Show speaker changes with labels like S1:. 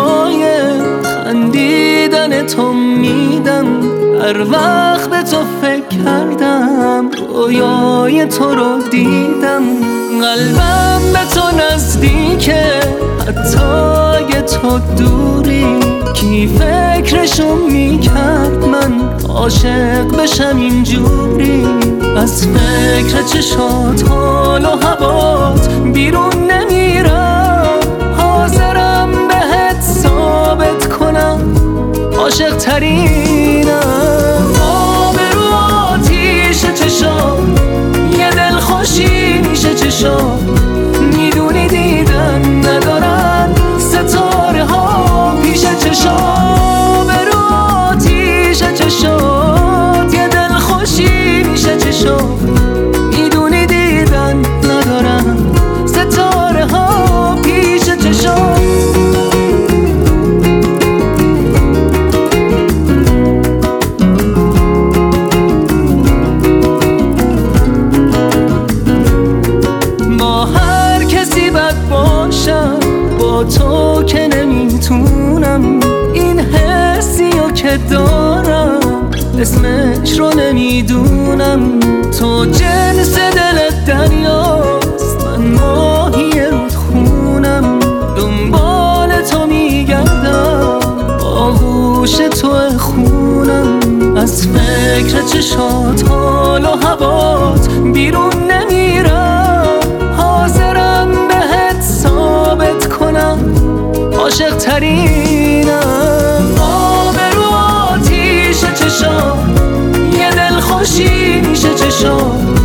S1: برای خندیدن تو میدم. هر وقت به تو فکر کردم رویای تو رو دیدم. قلبم به تو نزدیکه حتی اگه تو دوری. کی فکرشو میکرد من عاشق بشم اینجوری؟ از فکر چشات حال و هوات بیرون نمیرم. حاضرم بهت ثابت کنم عاشق ترینم. آب رو آتیش چشام یه دل خوشی میشه چشام. میدونی دیدن ندارن ستاره ها پیش چشام. رو آتیش چشام یه دل خوشی میشه چشام. میدونی دیدن ندارن ستاره ها پیش چشام. با تو که نمیتونم این حسیو که دارم اسمش رو نمیدونم. تو جنس دل دریاست من ماهی رودخونم. دنبال تو میگردم آغوش تو خونم. از فکر چشات حال و هوات بیرون نمیرم. حاضرم بهت ثابت کنم عاشق ترینم. آب رو آتیش چشام یه دل خوشی میشه چشام.